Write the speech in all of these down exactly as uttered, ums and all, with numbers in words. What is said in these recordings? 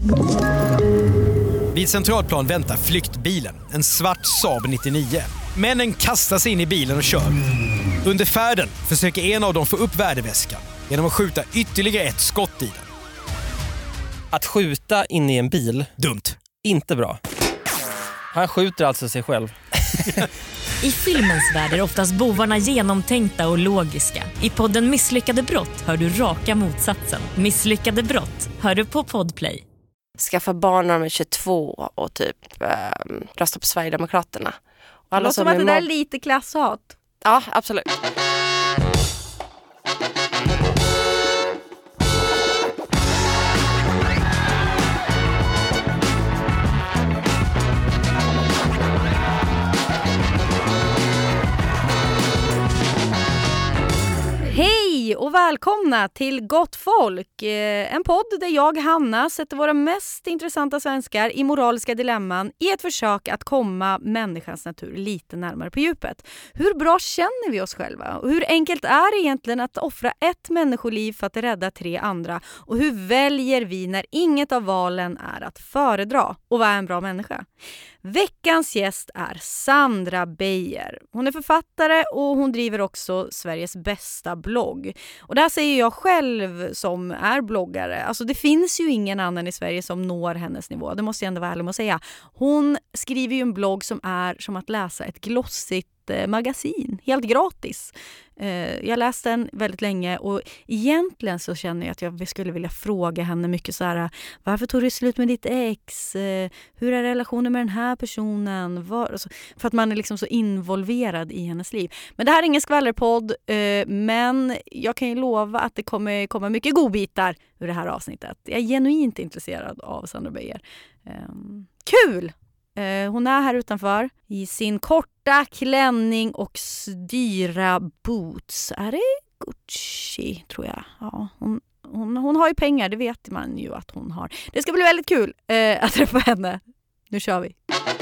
Vid Centralplan väntar flyktbilen, en svart Saab nittionio. Männen kastar sig in i bilen och kör. Under färden försöker en av dem få upp värdeväskan genom att skjuta ytterligare ett skott i den. Att skjuta in i en bil, dumt. Inte bra. Han skjuter alltså sig själv. I filmens värld är oftast bovarna genomtänkta och logiska. I podden Misslyckade brott hör du raka motsatsen. Misslyckade brott hör du på Podplay. Skaffa barn när de är tjugotvå och typ eh, rösta på Sverigedemokraterna. Och alla låter som att det där är lite klasshat. Ja, absolut. Hej och välkomna till Gott folk, en podd där jag, Hanna, sätter våra mest intressanta svenskar i moraliska dilemman i ett försök att komma människans natur lite närmare på djupet. Hur bra känner vi oss själva? Och hur enkelt är det egentligen att offra ett människoliv för att rädda tre andra? Och hur väljer vi när inget av valen är att föredra? Och vad är en bra människa? Veckans gäst är Sandra Beijer. Hon är författare och hon driver också Sveriges bästa blogg. Och det här säger jag själv som är bloggare. Alltså det finns ju ingen annan i Sverige som når hennes nivå. Det måste jag ändå vara ärlig med att säga. Hon skriver ju en blogg som är som att läsa ett glossigt magasin, helt gratis. Jag läste den väldigt länge och egentligen så känner jag att jag skulle vilja fråga henne mycket så här: varför tog du slut med ditt ex? Hur är relationen med den här personen? Var, för att man är liksom så involverad i hennes liv. Men det här är ingen skvallerpodd, men jag kan ju lova att det kommer komma mycket godbitar ur det här avsnittet. Jag är genuint intresserad av Sandra Beijer. Kul! Hon är här utanför i sin korta klänning och dyra boots. Är det Gucci, tror jag? Ja, hon, hon, hon har ju pengar, det vet man ju att hon har. Det ska bli väldigt kul eh, att träffa henne. Nu kör vi.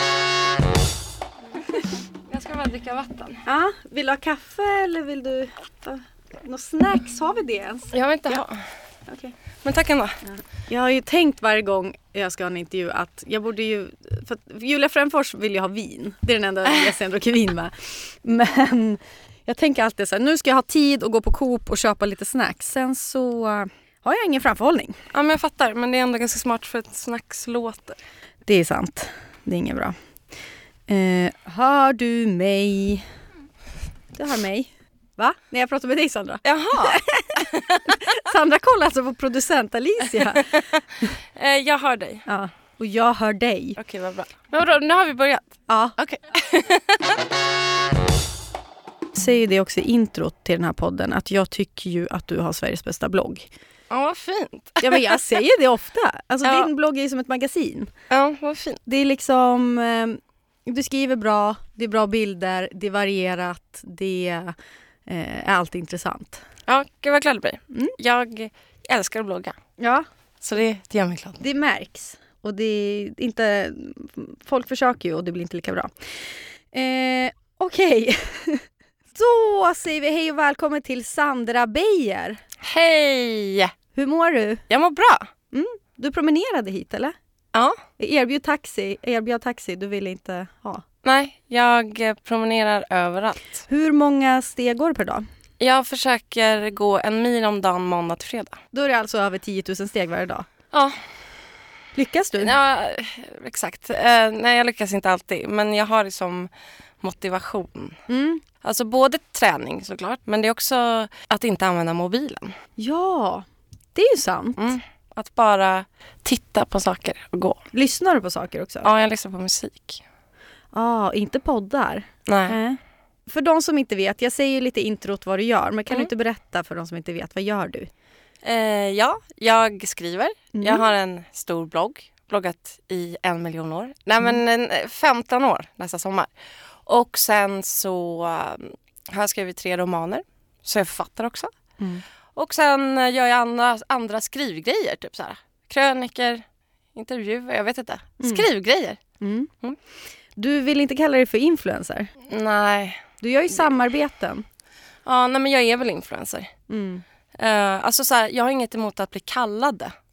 Jag ska bara dricka vatten. Ja, vill du ha kaffe eller vill du ta några snacks? Har vi det ens? Jag vill inte ja. ha. Okay. Men tack ändå. Ja. Jag har ju tänkt varje gång jag ska ha en intervju att jag borde ju... För att Julia Fränfors vill ju ha vin. Det är den enda jag sen dricker vin med. Men jag tänker alltid så här, nu ska jag ha tid att gå på Coop och köpa lite snacks. Sen så har jag ingen framförhållning. Ja, men jag fattar. Men det är ändå ganska smart för att snacks låter. Det är sant. Det är inget bra. Eh, hör du mig? Du hör mig. Va? När jag pratar med dig, Sandra. Jaha. Sandra kollar alltså på producent Alicia. eh, jag hör dig. Ja, och jag hör dig. Okej, vad bra. Men vadå, nu har vi börjat. Ja. Okej. Säger det också i introt till den här podden att jag tycker ju att du har Sveriges bästa blogg. Ja, vad fint. Ja, men jag säger det ofta. Alltså ja. Din blogg är ju som ett magasin. Ja, vad fint. Det är liksom... Eh, du skriver bra, det är bra bilder, det är varierat, det är... är allt intressant. Ja, gud vad glad jag blir. Mm. Jag älskar att blogga. Ja. Så det, det gör mig glad. Det märks. Och det är inte... Folk försöker ju och det blir inte lika bra. Eh, Okej. Okay. Då säger vi hej och välkommen till Sandra Beijer. Hej! Hur mår du? Jag mår bra. Mm. Du promenerade hit, eller? Ja. Erbjöd taxi. Erbjöd taxi. Du ville inte ha. Nej, jag promenerar överallt. Hur många steg går per dag? Jag försöker gå en mil om dagen måndag till fredag. Då är det alltså över tio tusen steg varje dag? Ja. Lyckas du? Ja, exakt. Eh, nej, jag lyckas inte alltid. Men jag har det som motivation. Mm. Alltså både träning såklart. Men det är också att inte använda mobilen. Ja, det är ju sant. Mm. Att bara titta på saker och gå. Lyssnar du på saker också? Ja, jag lyssnar på musik. Ja, ah, inte poddar. Nej. Äh. För de som inte vet, jag säger ju lite introt vad du gör. Men kan mm. du inte berätta för de som inte vet, vad gör du? Eh, ja, jag skriver. Mm. Jag har en stor blogg. Bloggat i en miljon år. Nej, men en, femton år nästa sommar. Och sen så um, har jag skrivit tre romaner. Så jag är författare också. Mm. Och sen gör jag andra, andra skrivgrejer. Typ så här. Kröniker, intervjuer, jag vet inte. Mm. Skrivgrejer. Mm. Mm. Du vill inte kalla dig för influencer? Nej. Du gör ju samarbeten. Ja, nej, men jag är väl influencer. Mm. Uh, alltså så här, jag har inget emot att bli kallade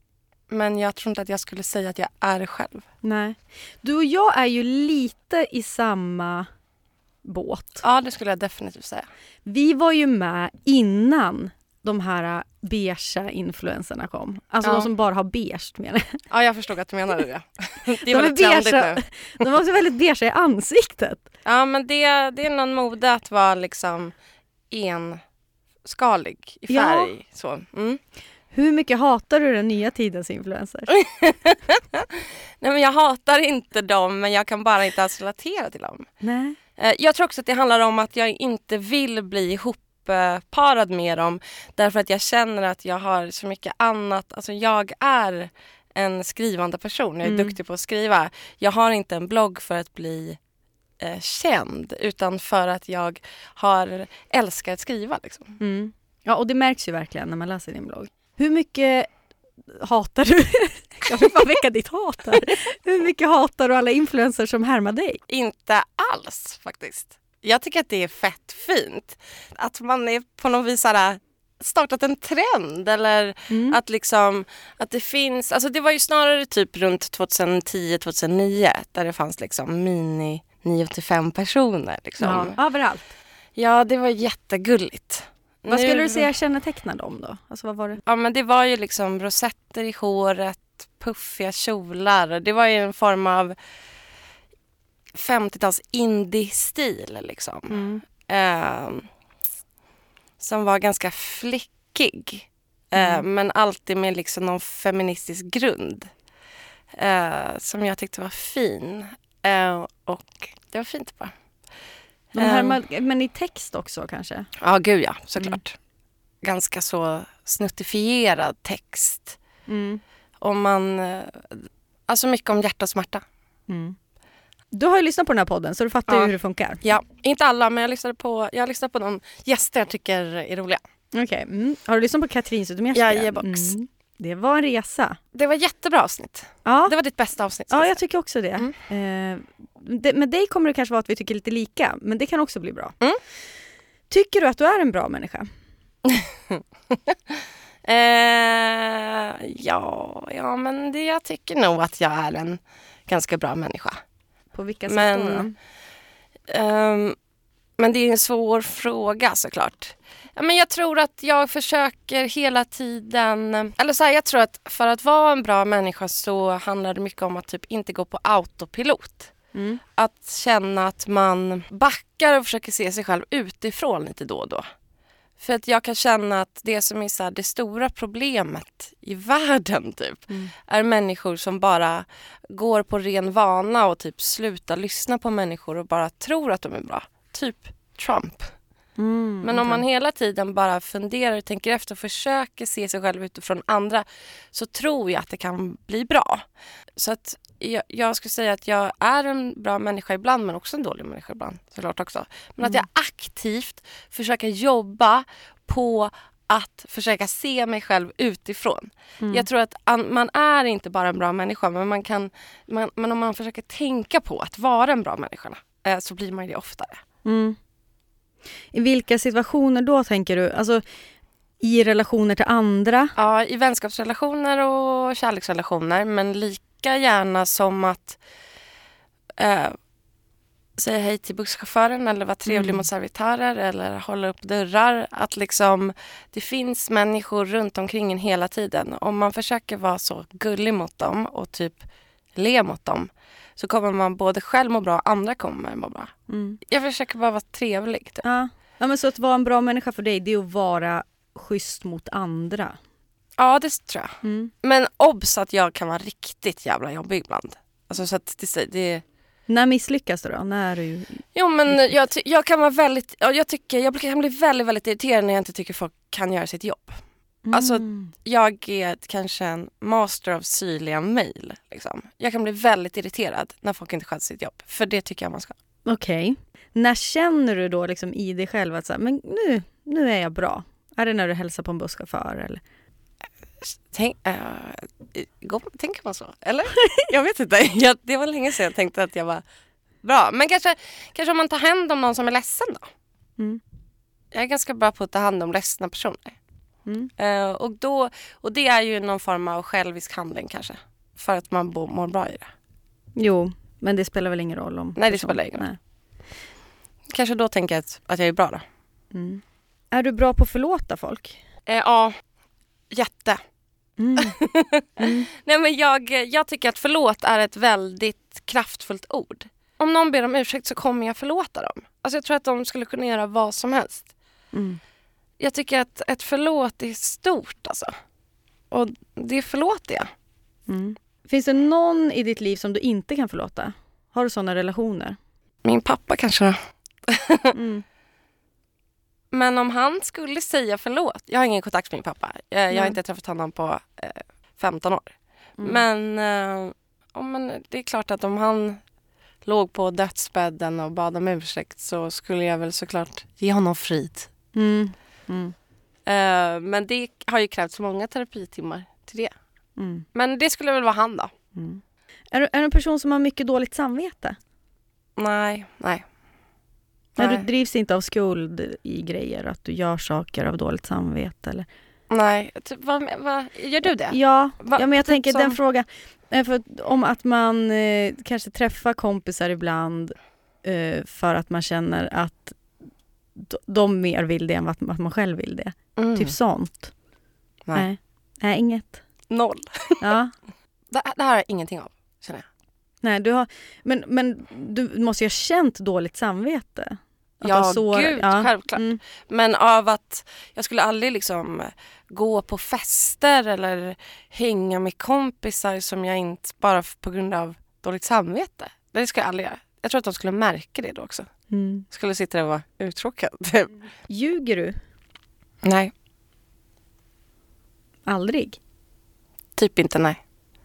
Men jag tror inte att jag skulle säga att jag är det själv. Nej. Du och jag är ju lite i samma båt. Ja, det skulle jag definitivt säga. Vi var ju med innan de här beigea influencerna kom. Alltså ja. de som bara har beige menar jag. Ja, jag förstod att du menade det. Det är de väldigt är trendigt beigea, nu. de var också väldigt beigea i ansiktet. Ja, men det, det är någon mode att vara liksom enskalig i färg. Ja. Så. Mm. Hur mycket hatar du den nya tidens influencers? Nej, men jag hatar inte dem, men jag kan bara inte alls relatera till dem. Nej. Jag tror också att det handlar om att jag inte vill bli ihopparad med dem. Därför att jag känner att jag har så mycket annat. Alltså jag är en skrivande person. Jag är mm. duktig på att skriva. Jag har inte en blogg för att bli eh, känd. Utan för att jag har älskat att skriva. Liksom. Mm. Ja, och det märks ju verkligen när man läser din blogg. Hur mycket hatar du? Jag vill bara väcka ditt hat här. Hur mycket hatar du alla influencers som härmar dig? Inte alls faktiskt. Jag tycker att det är fett fint. Att man är på något vis såhär, startat en trend. Eller mm. att liksom, att det finns, alltså det var ju snarare typ runt tjugohundratio tjugohundranio där det fanns liksom mini nio till fem personer. Liksom. Ja, överallt. Ja, det var jättegulligt. Vad skulle nu... du säga kännetecknar dem då? Alltså vad var det? Ja, men det var ju liksom rosetter i håret, puffiga kjolar. Det var ju en form av femtiotals indie-stil liksom. Mm. Eh, som var ganska flickig. Eh, mm. Men alltid med liksom någon feministisk grund. Eh, som jag tyckte var fin. Eh, och det var fint bara. De här, men i text också kanske? Ja, gud ja, såklart. Mm. Ganska så snuttifierad text. Mm. Om man, alltså mycket om hjärta och smärta. Mm. Du har ju lyssnat på den här podden så du fattar ja. ju hur det funkar. Ja, inte alla, men jag lyssnade på, jag lyssnade på de gäster jag tycker är roliga. Okej, okay. mm. Har du lyssnat på Katrin Zytomierska? Ja, box. Mm. Det var en resa. Det var jättebra avsnitt. Ja. Det var ditt bästa avsnitt. Ja, jag tycker också det. Mm. Eh, det. Med dig kommer det kanske vara att vi tycker lite lika, men det kan också bli bra. Mm. Tycker du att du är en bra människa? eh, ja, ja, men det, jag tycker nog att jag är en ganska bra människa. På vilka sätt men, då? Um, men det är en svår fråga såklart. Ja, men jag tror att jag försöker hela tiden... Eller så här, jag tror att för att vara en bra människa så handlar det mycket om att typ inte gå på autopilot. Mm. Att känna att man backar och försöker se sig själv utifrån lite då och då. För att jag kan känna att det som är så här, det stora problemet i världen typ mm. är människor som bara går på ren vana och typ slutar lyssna på människor och bara tror att de är bra. Typ Trump. Mm, Men om okay. man hela tiden bara funderar, tänker efter och försöker se sig själv utifrån andra så tror jag att det kan bli bra. Så att jag, jag skulle säga att jag är en bra människa ibland men också en dålig människa ibland såklart också. Men mm. att jag aktivt försöker jobba på att försöka se mig själv utifrån. Mm. Jag tror att an, man är inte bara en bra människa men, man kan, man, men om man försöker tänka på att vara en bra människa eh, så blir man det oftare. Mm. I vilka situationer då tänker du? Alltså i relationer till andra? Ja, i vänskapsrelationer och kärleksrelationer. Men lika gärna som att eh, säga hej till busschauffören eller vara trevlig mm. mot servitörer eller hålla upp dörrar. Att liksom, det finns människor runt omkring en hela tiden. Om man försöker vara så gullig mot dem och typ le mot dem så kommer man både själv må bra och andra kommer må bra. Mm. Jag försöker bara vara trevlig. Typ. Ja. Ja, men så att vara en bra människa för dig, det är att vara schysst mot andra. Ja, det tror jag. Mm. Men obs att jag kan vara riktigt jävla jobbig ibland. Alltså så att det... det... När misslyckas du då? När är du... Jo, men jag, ty- jag kan vara väldigt... Jag tycker jag kan bli väldigt, väldigt irriterad när jag inte tycker folk kan göra sitt jobb. Mm. Alltså, jag är kanske en master av syrliga mejl. Liksom. Jag kan bli väldigt irriterad när folk inte sköter sitt jobb. För det tycker jag man ska. Okej. Okay. När känner du då liksom i dig själv att så här, men nu, nu är jag bra? Är det när du hälsar på en busschaufför eller? Tänk, äh, gå, tänker man så? Eller? Jag vet inte. Jag, det var länge sedan jag tänkte att jag var bra. Men kanske, kanske om man tar hand om någon som är ledsen då. Mm. Jag är ganska bra på att ta hand om ledsna personer. Mm. Eh, och, då, och det är ju någon form av självisk handling kanske. För att man bo, mår bra i det. Jo, men det spelar väl ingen roll om... Nej, det spelar ingen roll. Nej. Kanske då tänker jag att, att jag är bra då. Mm. Är du bra på att förlåta folk? Eh, ja, jätte. Mm. Mm. Nej, men jag, jag tycker att förlåt är ett väldigt kraftfullt ord. Om någon ber om ursäkt så kommer jag förlåta dem. Alltså jag tror att de skulle kunna göra vad som helst. Mm. Jag tycker att ett förlåt är stort alltså. Och det förlåter jag. Mm. Finns det någon i ditt liv som du inte kan förlåta? Har du sådana relationer? Min pappa kanske. Mm. Men om han skulle säga förlåt. Jag har ingen kontakt med min pappa. Jag, jag har Mm. inte träffat honom på eh, femton år. Mm. Men, eh, ja, men det är klart att om han låg på dödsbädden och bad om ursäkt så skulle jag väl såklart ge honom frid. Mm. Mm. Eh, men det har ju krävts många terapitimmar till det. Mm. Men det skulle väl vara han då? Mm. Är, du, är du en person som har mycket dåligt samvete? Nej, nej. När Nej. du drivs inte av skuld i grejer, att du gör saker av dåligt samvete? Eller? Nej, typ, vad, vad, gör du det? Ja, Va, ja, men jag typ tänker som- den frågan. eh, För att, om att man eh, kanske träffar kompisar ibland eh, för att man känner att d- de mer vill det än vad att man själv vill det. Mm. Typ sånt. Nej. Nej, Nej inget. Noll. Ja. Det, det här har jag ingenting av, känner jag. Nej, du har, men, men du måste ju ha känt dåligt samvete. Att Ja, ha sår- gud, ja. självklart. Mm. Men av att jag skulle aldrig liksom gå på fester eller hänga med kompisar som jag inte, bara f- på grund av dåligt samvete. Det ska jag aldrig göra. Jag tror att de skulle märka det då också. Mm. Jag skulle sitta där och vara uttråkad. Typ. Ljuger du? Nej, Aldrig? typ inte nej.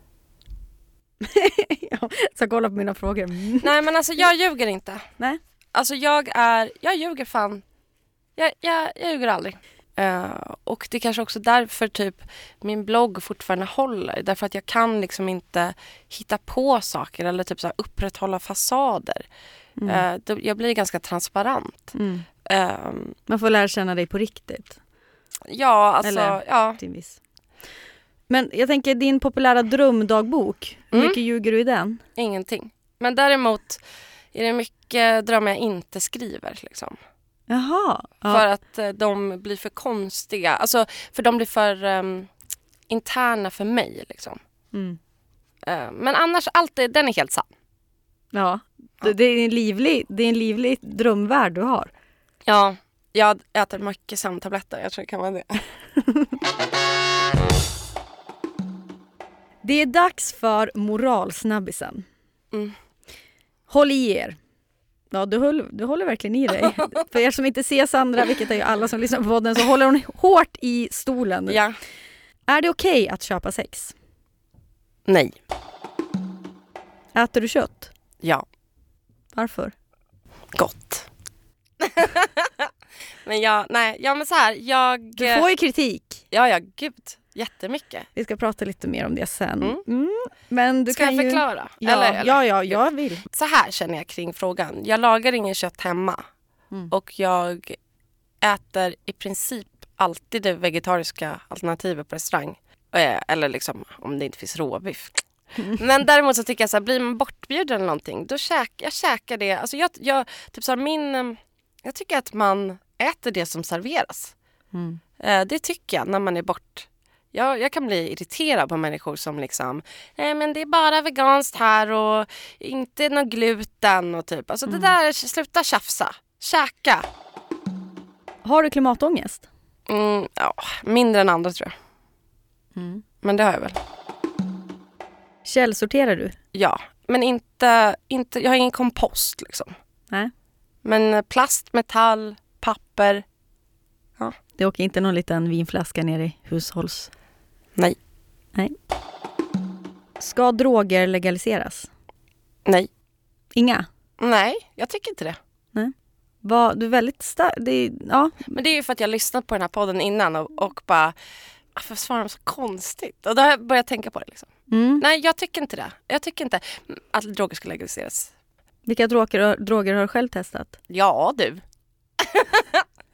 Ja, så kolla på mina frågor. Mm. Nej, men alltså jag ljuger inte. Nej. Alltså jag är, jag ljuger fan. Jag, jag, jag ljuger aldrig. Uh, och det är kanske också därför typ min blogg fortfarande håller. Därför att jag kan liksom inte hitta på saker eller typ så här upprätthålla fasader. Mm. Uh, då, jag blir ganska transparent. Mm. Uh, Man får lära känna dig på riktigt. ja, alltså, Eller- ja. Till en viss. Men jag tänker din populära drömdagbok. Hur Mm. mycket ljuger du i den? Ingenting. Men däremot är det mycket drömmar jag inte skriver liksom. Jaha. Ja. För att eh, de blir för konstiga. Alltså, för de blir för um, interna för mig. Liksom. Mm. Uh, men annars, allt det, den är helt sann. Ja. Det, det, är en livlig, det är en livlig drömvärld du har. Ja, jag äter mycket sömntabletter. Jag tror det kan vara det. Det är dags för moralsnabbisen. Mm. Håll i er. Ja, du, höll, du håller verkligen i dig. För er som inte ser Sandra, vilket är ju alla som lyssnar på podden, så håller hon hårt i stolen. Ja. Är det okej att köpa sex? Nej. Äter du kött? Ja. Varför? Gott. men jag, nej, ja men så här, jag... Du får ju kritik. Ja, ja, gud. Jättemycket. Vi ska prata lite mer om det sen. Mm. Mm. Men du Ska kan jag ju... förklara? Ja, eller, eller? ja, ja, jag vill. Så här känner jag kring frågan. Jag lagar ingen kött hemma. Mm. Och jag äter i princip alltid det vegetariska alternativet på restaurang. Eh, Eller liksom om det inte finns råbiff. Mm. Men däremot så tycker jag så här, blir man bortbjuden eller någonting, då käkar jag käkar det. Alltså jag, jag, typ så här, min, eh, jag tycker att man äter det som serveras. Mm. Eh, Det tycker jag när man är bort. Jag, jag kan bli irriterad på människor som liksom, nej men det är bara veganskt här och inte någon gluten och typ. Alltså Mm. det där, sluta tjafsa. Käka. Har du klimatångest? Mm, ja, mindre än andra tror jag. Mm. Men det har jag väl. Källsorterar du? Ja, men inte, inte jag har ingen kompost liksom. Nej. Men plast, metall, papper, Det åker inte någon liten vinflaska ner i hushålls... nej, Nej. Ska droger legaliseras? nej, Inga? nej, jag tycker inte det. Var du är väldigt stark? Det är, ja. Men det är ju för att jag har lyssnat på den här podden innan och, och bara, varför svarar de så konstigt? Och då har jag börjat tänka på det liksom. Mm. Nej, jag tycker inte det. Jag tycker inte att droger ska Legaliseras. Vilka droger, droger har du själv testat? Ja, du.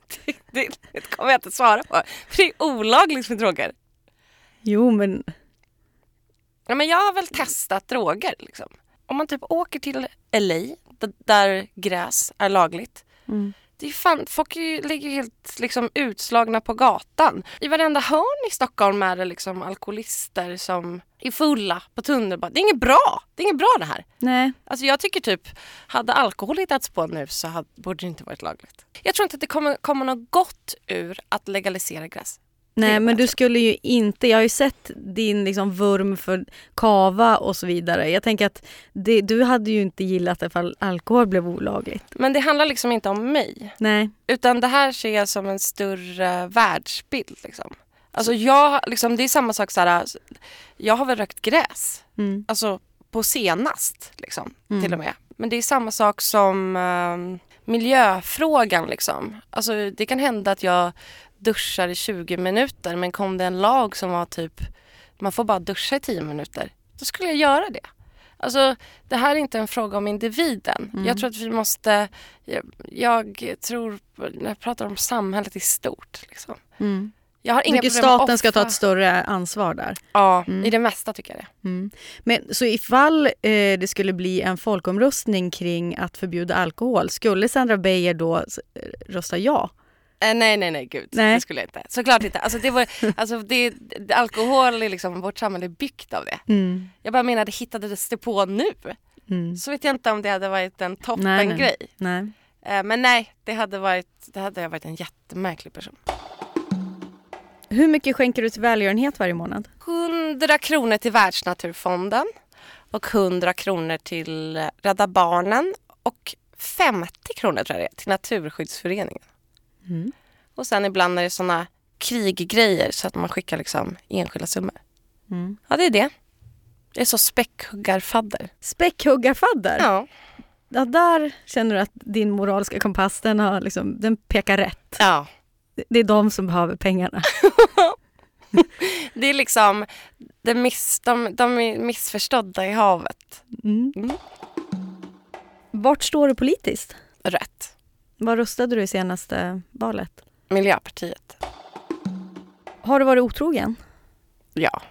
Det, det kommer jag inte svara på. För det är olagligt med droger. Jo, men... Ja, men jag har väl testat droger. Liksom. Om man typ åker till L A, d- där gräs är lagligt. Mm. Det är fan, folk är ju, ligger helt liksom, utslagna på gatan. I varenda hörn i Stockholm är det liksom, alkoholister som är fulla på tunnelbanan. Det är inget bra. Det är inget bra det här. Nej. Alltså jag tycker typ, hade alkohol hittats på nu så hade, borde det inte varit lagligt. Jag tror inte att det kommer, kommer något gott ur att legalisera gräs. Nej, men du skulle ju inte... Jag har ju sett din liksom vurm för kava och så vidare. Jag tänker att det, du hade ju inte gillat ifall alkohol blev olagligt. Men det handlar liksom inte om mig. Nej. Utan det här ser jag som en större världsbild. Liksom. Alltså jag, liksom, det är samma sak så här, jag har väl rökt gräs. Mm. Alltså på senast liksom, Mm. till och med. Men det är samma sak som um, miljöfrågan liksom. Alltså det kan hända att jag duschar i tjugo minuter, men kom det en lag som var typ man får bara duscha i tio minuter, då skulle jag göra det. Alltså det här är inte en fråga om individen. Mm. Jag tror att vi måste jag, jag tror när jag pratar om samhället i stort liksom. Mm. Jag har Jag inga tycker problem med staten ska ta offa. ett större ansvar där. Ja, Mm. i det mesta tycker jag det. Mm. Men så ifall eh, det skulle bli en folkomröstning kring att förbjuda alkohol, skulle Sandra Beijer då eh, rösta ja? Eh, nej, nej, nej, gud. Nej. Det skulle jag inte. Såklart inte. Alltså, det var, alltså, det, det, alkohol är liksom, vårt samhälle är byggt av det. Mm. Jag bara menar, det hittades det på nu. Mm. Så vet jag inte om det hade varit en Nej, toppengrej. nej. Nej. Eh, men nej, det hade varit, det hade varit en jättemärklig person. Hur mycket skänker du till välgörenhet varje månad? hundra kronor till Världsnaturfonden och hundra kronor till Rädda Barnen och femtio kronor tror jag det är, till Naturskyddsföreningen. Mm. Och sen ibland är det såna kriggrejer så att man skickar liksom enskilda summor. Mm. Ja, det är det. Det är så späckhuggarfadder. Späckhuggarfadder? Ja. Ja, där känner du att din moraliska kompass den, har liksom, den pekar rätt. Ja. Det är de som behöver pengarna. Det är liksom det miss, de, de är missförstådda i havet. Mm. Mm. Vart står du politiskt? Rätt. Vad röstade du i senaste valet? Miljöpartiet. Har du varit otrogen? Ja.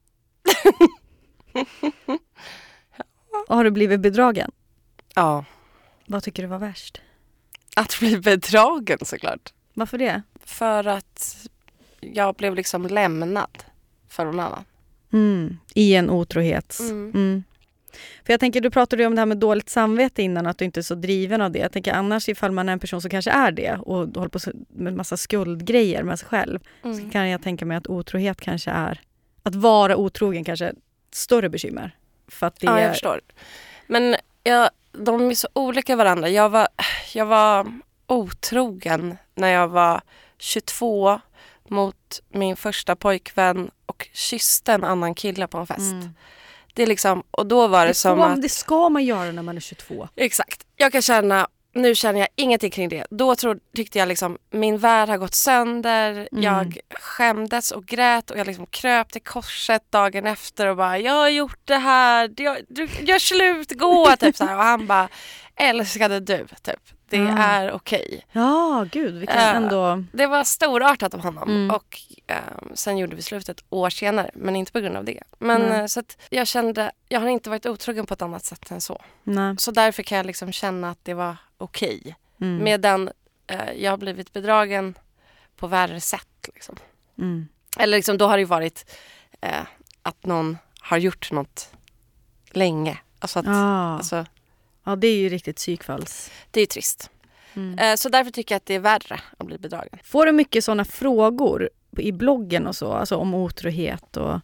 Och har du blivit bedragen? Ja. Vad tycker du var värst? Att bli bedragen såklart. Varför det? För att jag blev liksom lämnad för någon annan. Mm. I en otrohets... Mm. Mm. För jag tänker, du pratade ju om det här med dåligt samvete innan, att du inte är så driven av det. Jag tänker annars ifall man är en person som kanske är det och håller på med en massa skuldgrejer med sig själv, Mm. så kan jag tänka mig att otrohet kanske är... Att vara otrogen kanske är ett större bekymmer. För att det Ja, är... jag förstår. Men jag, de är så olika varandra. Jag var, jag var otrogen när jag var tjugotvå mot min första pojkvän och kysste en annan kille på en fest. Mm. Det är liksom, och då var det, Det, som får, att... det ska man göra när man är tjugotvå. Exakt. Jag kan känna, nu känner jag ingenting kring det. Då tro, tyckte jag liksom, min värld har gått sönder. Mm. Jag skämdes och grät och jag liksom kröp till korset dagen efter och bara, jag har gjort det här. Jag, du, gör slut, gå. Typ så här. Och han bara, älskade du, typ. Det Ah. är okej. Ja, gud, vilken Äh, ändå... Det var storartat av honom. Mm. Och eh, sen gjorde vi slut ett år senare. Men inte på grund av det. Men Mm. eh, så att jag kände, jag har inte varit otrogen på ett annat sätt än så. Nej. Så därför kan jag liksom känna att det var okej. Mm. Medan eh, jag har blivit bedragen på värre sätt. Liksom. Mm. Eller liksom, då har det ju varit eh, att någon har gjort något länge. Alltså, att, Ah. alltså Ja, det är ju riktigt psykfalls. det är ju trist. Mm. Eh, så därför tycker jag att det är värre att bli bedragen. Får du mycket sådana frågor i bloggen och så, alltså om otrohet och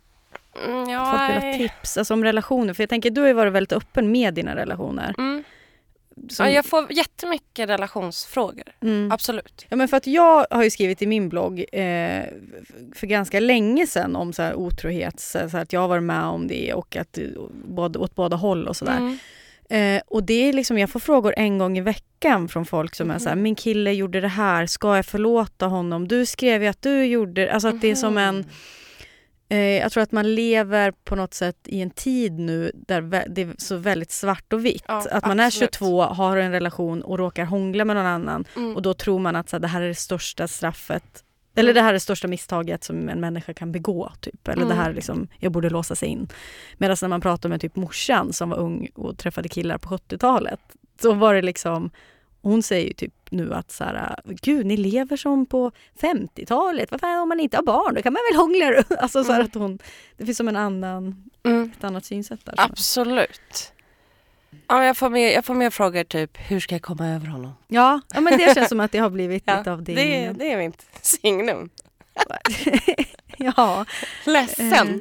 Mm, folk ja, vill ha tips, alltså om relationer? För jag tänker, du har ju varit väldigt öppen med dina relationer. mm. Som, ja, jag får jättemycket relationsfrågor. mm. Absolut. Ja, men för att jag har ju skrivit i min blogg eh, för ganska länge sedan om så här otrohet, så så att jag har varit med om det och att både, åt båda håll och sådär. Mm. Eh, och det är liksom, jag får frågor en gång i veckan från folk som är så här, min kille gjorde det här, ska jag förlåta honom? Du skrev ju att du gjorde, alltså att det är som en Eh, jag tror att man lever på något sätt i en tid nu där vä- det är så väldigt svart och vitt. Ja, att man absolut. är tjugotvå, har en relation och råkar hångla med någon annan. Mm. Och då tror man att så här, det här är det största straffet. Eller Mm. det här är det största misstaget som en människa kan begå. Typ. Eller Mm. det här liksom, jag borde låsa sig in. Medan när man pratar med typ morsan som var ung och träffade killar på sjuttiotalet. Så var det liksom, hon säger ju typ nu att så här, gud ni lever som på femtiotalet. Vad fan om man inte har barn, då kan man väl hångla. Alltså så här att hon, det finns som en annan, Mm. ett annat synsätt där. Absolut. Ja, jag, får med, jag får med frågor typ, hur ska jag komma över honom? Ja, ja men det känns som att det har blivit Ja, lite av din... det, det är mitt signum. ja. Ledsen.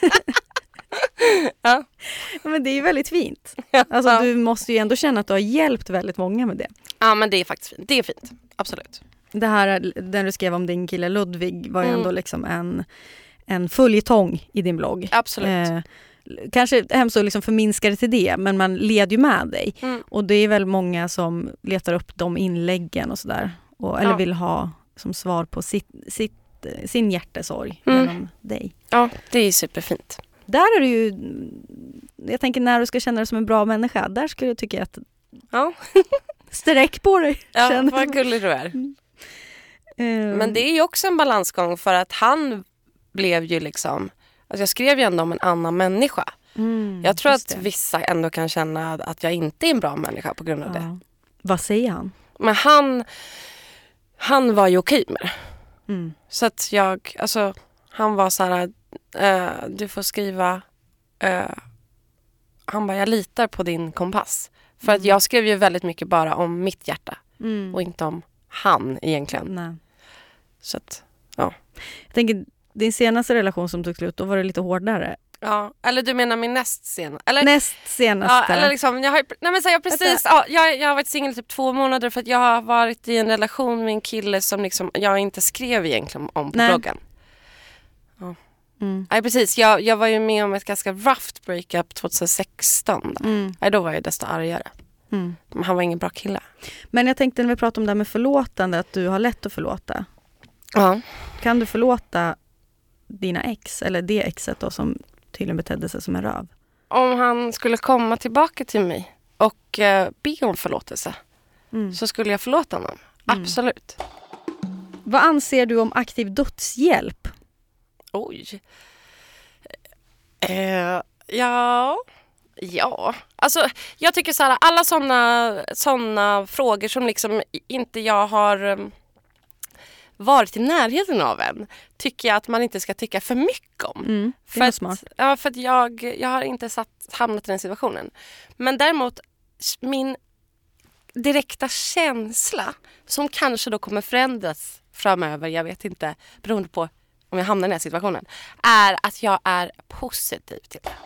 ja. Men det är ju väldigt fint. Ja. Alltså du måste ju ändå känna att du har hjälpt väldigt många med det. ja, men det är faktiskt fint. Det är fint. Absolut. Det här, den du skrev om din kille Ludvig var ju Mm. ändå liksom en, en följetong i din blogg. Absolut. Eh, kanske hemskt att liksom förminska det till det, men man leder ju med dig. Mm. Och det är väl många som letar upp de inläggen och sådär. Och, eller Ja. vill ha som svar på sitt, sitt, sin hjärtesorg Mm. genom dig. Ja, det är superfint. Där är du ju, jag tänker när du ska känna dig som en bra människa, där skulle jag tycka att Ja, sträck på dig. ja Känner- vad gullig du är. Eh, Men det är ju också en balansgång för att han blev ju liksom... Alltså jag skrev ju ändå om en annan människa. mm, Jag tror just att det. vissa ändå kan känna att jag inte är en bra människa på grund av det. Ja. Vad säger han? Men han, han var ju okej med det. Mm. Så att jag, alltså han var så här, eh, du får skriva, eh, han bara, jag litar på din kompass. För att jag skrev ju väldigt mycket bara om mitt hjärta Mm. och inte om han egentligen. Nej. Så att, ja. Jag tänker, din senaste relation som tog slut, då var det lite hårdare. Ja, eller du menar min näst sen? Eller, Näst senaste. ja, eller liksom, jag har, nej men så jag precis, ja, jag, jag har varit singel typ två månader för att jag har varit i en relation med en kille som liksom, jag inte skrev egentligen om på Nej. bloggen. Mm. Nej precis, jag, jag var ju med om ett ganska rough breakup tjugohundrasexton. Där. Mm. Nej, då var jag desto argare. Mm. Men han var ingen bra kille. Men jag tänkte när vi pratade om det här med förlåtande, att du har lätt att förlåta. Ja. Kan du förlåta dina ex, eller det exet då som tydligen betedde sig som en röv? Om han skulle komma tillbaka till mig och eh, be om förlåtelse Mm. så skulle jag förlåta honom. Mm. Absolut. Vad anser du om aktiv dödshjälp? Oj. Eh, ja. Ja. Alltså, jag tycker så här, alla såna, såna frågor som liksom inte jag har um, varit i närheten av än, tycker jag att man inte ska tycka för mycket om. Mm. Det För är att, smart. ja, för att jag, jag har inte satt, hamnat i den situationen. Men däremot, min direkta känsla, som kanske då kommer förändras framöver, jag vet inte, beroende på om jag hamnar i den här situationen, är att jag är positiv till det.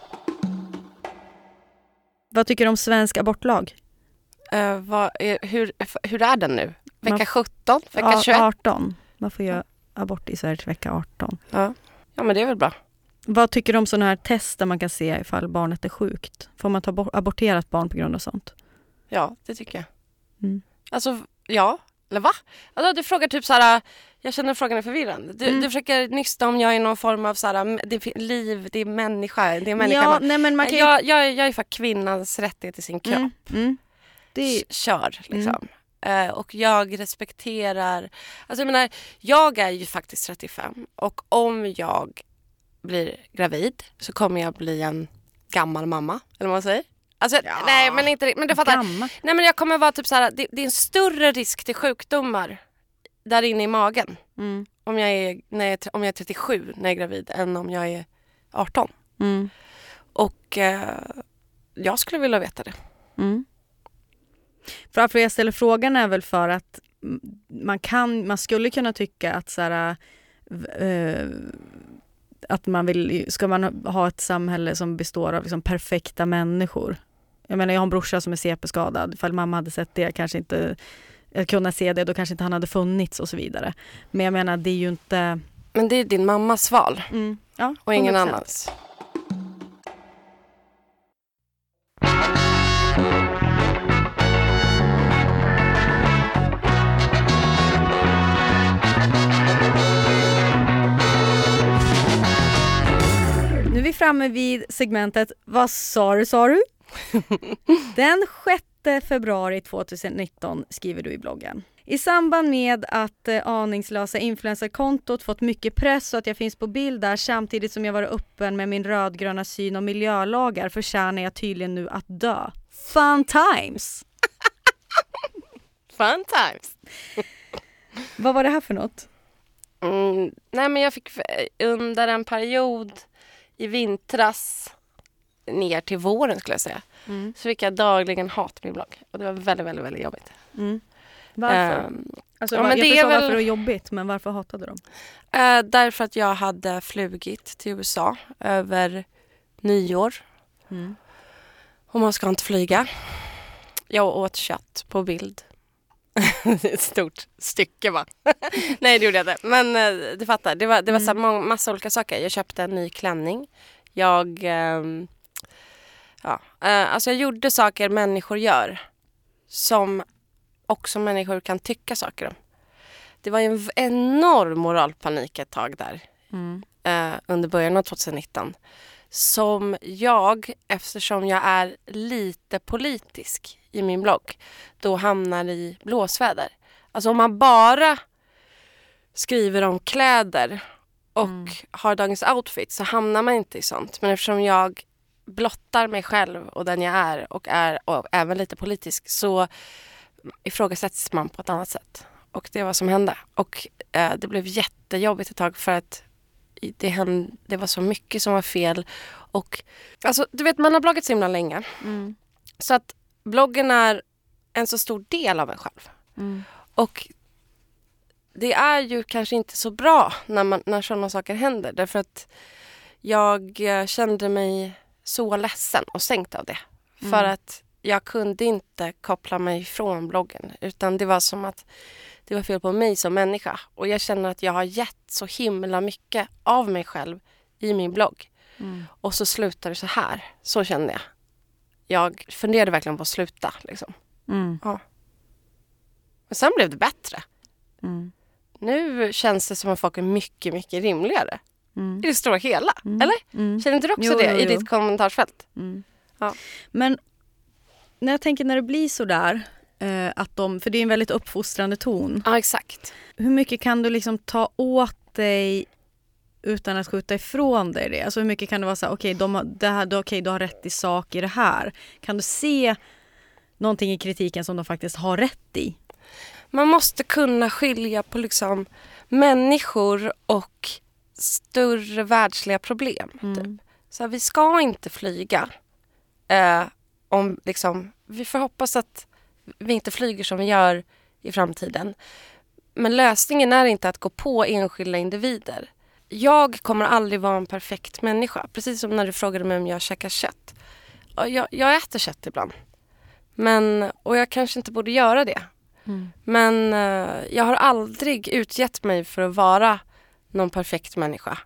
Vad tycker du om svensk abortlag? Uh, vad är, hur, hur är den nu? Vecka Man- sjutton? Vecka Ja, tjugoett? arton. Man får göra abort i Sverige till vecka arton. Ja. ja, men det är väl bra. Vad tycker du om sådana här test där man kan se ifall barnet är sjukt? Får man ta bort, abortera ett barn på grund av sånt? Ja, det tycker jag. Mm. Alltså, ja. Eller va? Alltså, du frågar typ så här, jag känner frågan är förvirrande. Du, Mm. du försöker nysta om jag är någon form av så här, det är liv, det är människa, det är människa. Ja, man, nej men man kan ju... jag, jag, jag är för kvinnans rättighet till sin kropp. Mm, mm. Det är... K- Kör, liksom. Eh, och jag respekterar... Alltså jag menar, jag är ju faktiskt trettiofem. Och om jag blir gravid så kommer jag bli en gammal mamma. Eller vad man säger. Alltså, Ja. nej, men inte men du fattar. Gammal. Nej, men jag kommer vara typ så här, det, det är en större risk till sjukdomar där inne i magen. Mm. Om jag är, när jag är, om jag är trettiosju när jag är gravid än om jag är arton. Mm. Och eh, jag skulle vilja veta det. Mm. För varför jag ställer frågan är väl för att man kan, man skulle kunna tycka att så här, eh, att man vill, ska man ha ett samhälle som består av liksom perfekta människor. Jag menar, jag har en brorsa som är C P-skadad. Ifall mamma hade sett det, kanske inte kunna se det, då kanske inte han hade funnits och så vidare. Men jag menar, det är ju inte... Men det är din mammas val. Mm. Ja, Och ingen hundra procent. annans. framme vid segmentet Vad sa du, sa du? Den sjätte februari tjugonitton skriver du i bloggen. I samband med att eh, aningslösa influencerkontot fått mycket press så att jag finns på bild där samtidigt som jag var öppen med min rödgröna syn och miljölagar förtjänar jag tydligen nu att dö. Fun times! Fun times! Vad var det här för något? Mm, nej men jag fick under en period i vintras ner till våren skulle jag säga. Mm. Så fick jag dagligen hat på min blogg. Och det var väldigt, väldigt, väldigt jobbigt. Mm. Varför? Um, alltså, ja, var, men jag det förstår är väl, varför det var jobbigt, men varför hatade de? Uh, därför att jag hade flugit till U S A över nyår. Mm. Och man ska inte flyga. Jag åt kött på bild. Ett stort stycke va? Nej det gjorde jag inte. Men uh, du fattar, det var, det var mm. så många, massa olika saker. Jag köpte en ny klänning. Jag... Um, ja, uh, alltså jag gjorde saker människor gör. Som också människor kan tycka saker om. Det var en enorm moralpanik ett tag där. Mm. Uh, under början av tjugonitton. Som jag, eftersom jag är lite politisk i min blogg, då hamnar i blåsväder. Alltså om man bara skriver om kläder och mm. har dagens outfit så hamnar man inte i sånt. Men eftersom jag blottar mig själv och den jag är och är och även lite politisk så ifrågasätts man på ett annat sätt. Och det var vad som hände. Och eh, det blev jättejobbigt ett tag för att det, hände, det var så mycket som var fel. Och alltså, du vet, man har bloggat så himla länge. Mm. Så att bloggen är en så stor del av en själv. Mm. Och det är ju kanske inte så bra när, man, när sådana saker händer. Därför att jag kände mig så ledsen och sänkt av det. Mm. För att jag kunde inte koppla mig ifrån bloggen. Utan det var som att det var fel på mig som människa. Och jag känner att jag har gett så himla mycket av mig själv i min blogg. Mm. Och så slutar det så här. Så kände jag. Jag funderade verkligen på att sluta. Liksom. Mm. Ja. Men sen blev det bättre. Mm. Nu känns det som att folk är mycket, mycket rimligare. Mm. I det stora hela. Mm. Eller? Mm. Känner inte du också jo, det jo, i jo. ditt kommentarsfält? Mm. Ja. Men när jag tänker när det blir så där. Eh, att de, för det är en väldigt uppfostrande ton. Ja, exakt. Hur mycket kan du liksom ta åt dig utan att skjuta ifrån dig det? Alltså hur mycket kan det vara så här, okej, okay, de, det okay, du har rätt i sak i det här. Kan du se någonting i kritiken som de faktiskt har rätt i? Man måste kunna skilja på liksom människor och större världsliga problem. Mm. Typ. Så här, vi ska inte flyga. Eh, om liksom, vi får hoppas att vi inte flyger som vi gör i framtiden. Men lösningen är inte att gå på enskilda individer. Jag kommer aldrig vara en perfekt människa. Precis som när du frågade mig om jag käkar kött. Jag, jag äter kött ibland. Men, och jag kanske inte borde göra det. Mm. Men uh, jag har aldrig utgett mig för att vara någon perfekt människa.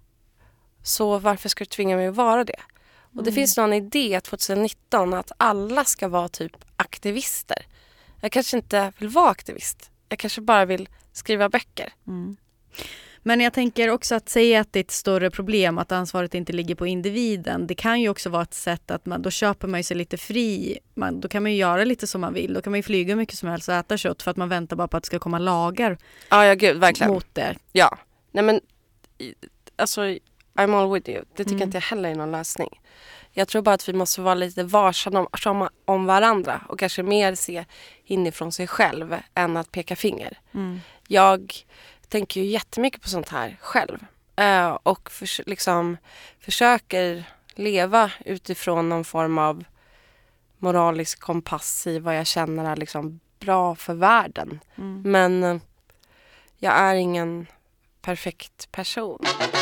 Så varför ska du tvinga mig att vara det? Och mm. det finns någon idé tjugonitton att alla ska vara typ aktivister. Jag kanske inte vill vara aktivist. Jag kanske bara vill skriva böcker. Mm. Men jag tänker också att säga att det är ett större problem att ansvaret inte ligger på individen. Det kan ju också vara ett sätt att man, då köper man sig lite fri. Man, då kan man ju göra lite som man vill. Då kan man ju flyga mycket som helst och äta kött för att man väntar bara på att det ska komma lagar. Ja, ja gud, verkligen. Mot det. Ja, nej men alltså I'm all with you. Det tycker mm. inte jag heller är någon lösning. Jag tror bara att vi måste vara lite varsamma om varandra och kanske mer se inifrån sig själv än att peka finger. Mm. Jag tänker ju jättemycket på sånt här själv uh, och för, liksom försöker leva utifrån någon form av moralisk kompass i vad jag känner är liksom bra för världen. Mm. Men uh, jag är ingen perfekt person.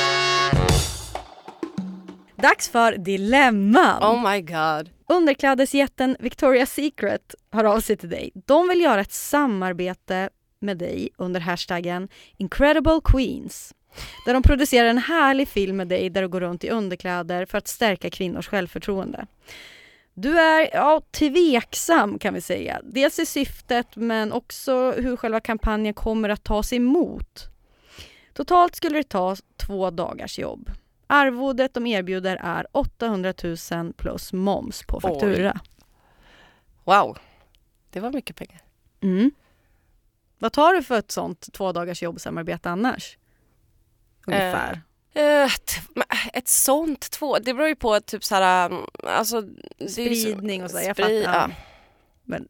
Dags för dilemman. Oh my god. Underklädesjätten Victoria's Secret har av sig till dig. De vill göra ett samarbete med dig under hashtaggen Incredible Queens. Där de producerar en härlig film med dig där du går runt i underkläder för att stärka kvinnors självförtroende. Du är ja, tveksam kan vi säga. Dels i syftet men också hur själva kampanjen kommer att tas emot. Totalt skulle det ta två dagars jobb. Arvodet de erbjuder är åttahundratusen plus moms på faktura. Oj. Wow, det var mycket pengar. Mm. Vad tar du för ett sånt två dagars jobbsamarbete annars? Ungefär. Uh, uh, t- ett sånt två, det beror ju på typ så här, alltså spridning och så. Jag spri- fattar. Ja. Men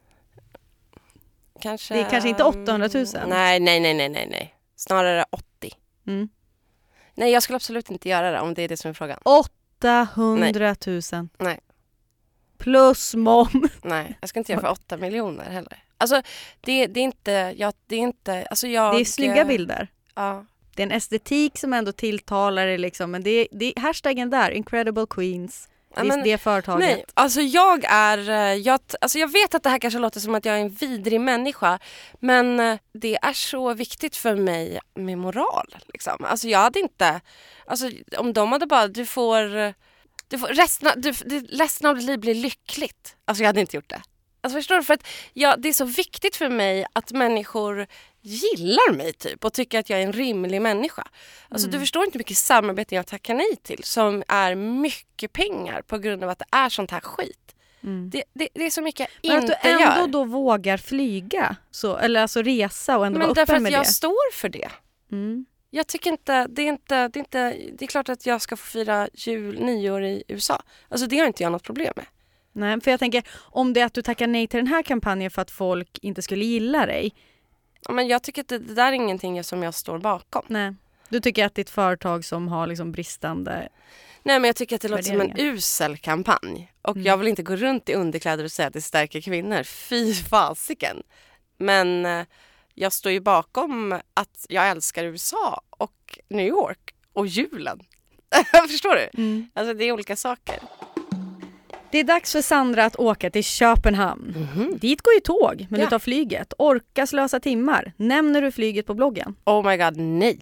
kanske, det är kanske inte åttahundratusen. Nej, nej, nej, nej, nej, nej. Snarare åttio. Mm. Nej, jag skulle absolut inte göra det om det är det som är frågan. åttahundratusen. Nej. Plus mom. Nej, jag ska inte göra för åtta miljoner heller. Alltså, det, det är inte, jag, det är inte, alltså jag... Det är snygga bilder. Ja. Det är en estetik som ändå tilltalar det liksom. Men det är, det är hashtaggen där, Incredible Queens. Det är Ja, men, det företaget. Nej, alltså jag är, jag, alltså jag vet att det här kanske låter som att jag är en vidrig människa. Men det är så viktigt för mig med moral. Liksom. Alltså jag hade inte, alltså om de hade bara, du får, du får resten, du, det, resten av ditt liv blir lyckligt. Alltså jag hade inte gjort det. Alltså förstår du? För att jag, det är så viktigt för mig att människor gillar mig typ och tycker att jag är en rimlig människa. Alltså Mm. du förstår inte hur mycket samarbete jag tackar nej till som är mycket pengar på grund av att det är sånt här skit. Mm. Det, det, det är så mycket jag Men inte att du ändå gör. då vågar flyga. Så, eller alltså resa och ändå Men vara därför öppen att med jag det. står för det. Mm. Jag tycker inte det, är inte, det är inte... Det är klart att jag ska få fira jul, nyår i U S A. Alltså det har inte jag något problem med. Nej, för jag tänker, om det är att du tackar nej till den här kampanjen för att folk inte skulle gilla dig. Ja, men jag tycker att det, det där är ingenting som jag står bakom. Nej. Du tycker att det är ett företag som har liksom bristande... Nej, men jag tycker att det låter som en värderingar. usel kampanj. Och Mm. jag vill inte gå runt i underkläder och säga att det stärker kvinnor. Fy fasiken. Men eh, jag står ju bakom att jag älskar U S A och New York och julen. Förstår du? Mm. Alltså det är olika saker. Det är dags för Sandra att åka till Köpenhamn. Mm-hmm. Dit går ju tåg, men Ja. du tar flyget. Orka slösa timmar. Nämner du flyget på bloggen? Oh my god, nej.